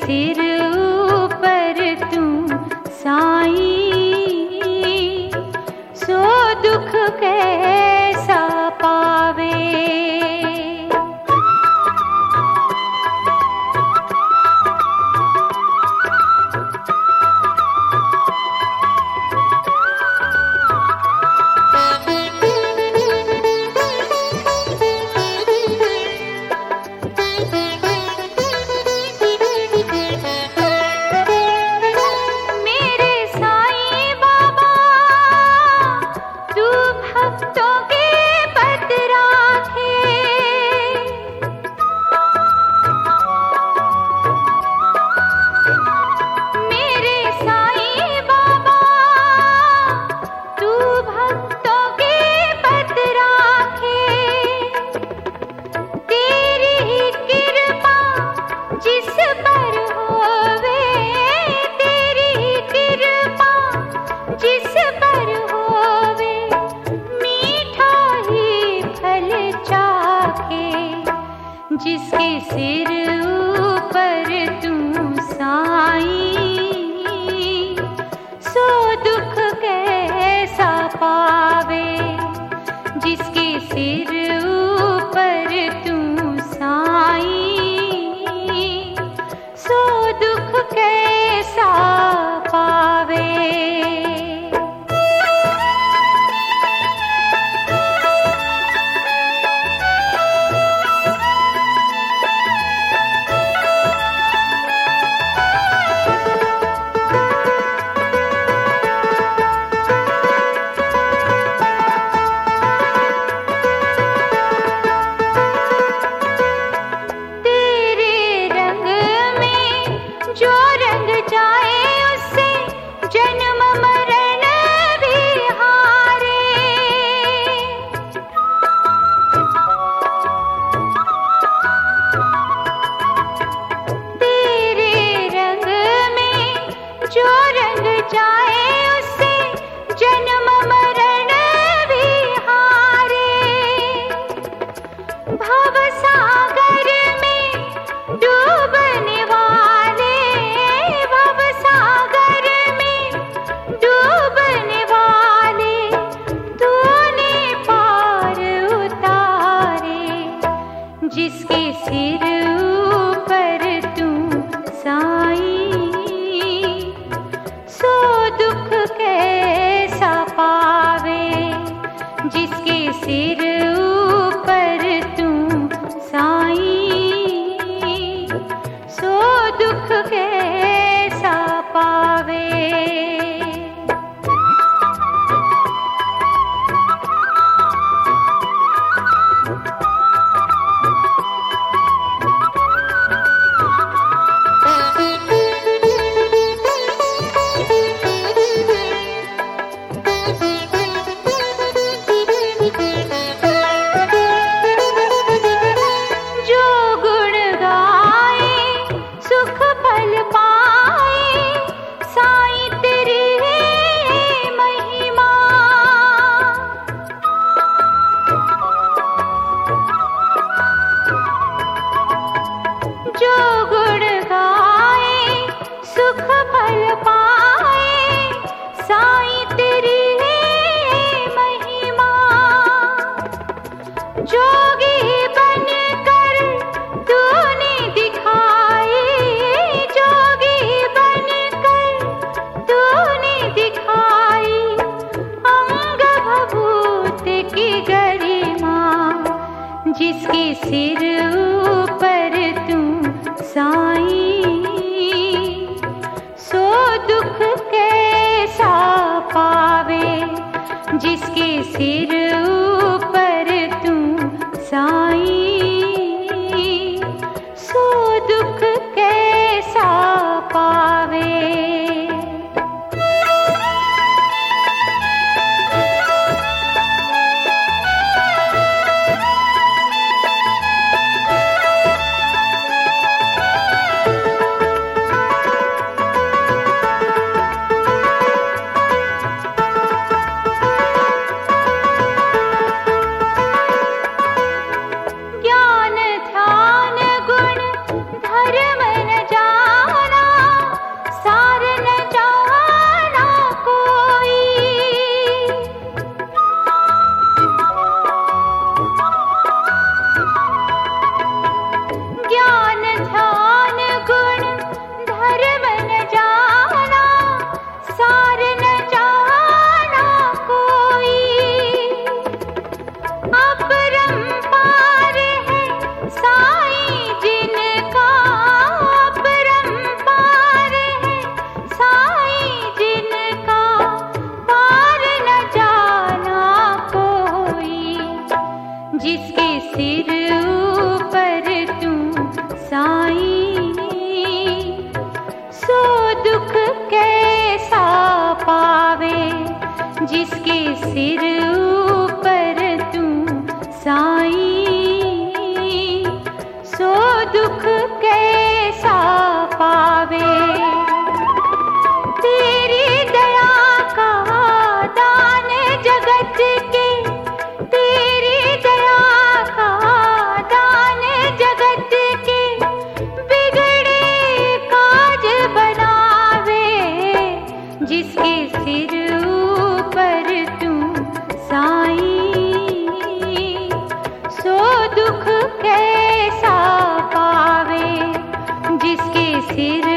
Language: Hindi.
सिर ऊपर तू साईं, सो दुख कैसा पावे। जिसके सिर ऊपर तू साईं, सो दुख कैसा पावे। जिसके सिर ऊपर तू साईं, सो दुख कैसा पावे। जिसके सिर ऊपर तू साईं, सो दुख कैसा पावे। जिसके सिर ऊपर तू साईं, सो दुख कैसा पावे। जिसके सिर ऊपर तू साईं, सो दुख कैसा पावे। जिसके सिर ऊपर तू साईं, सो दुख कैसा पावे। जिसके सिर ऊपर तू साईं, सो दुख कैसा पावे। तेरी दया का दान जगत के, तेरी दया का दान जगत के, बिगड़े काज बनावे। जिसके सिर ऊपर तू साईं, सो दुख कैसा पावे। जिसके सिर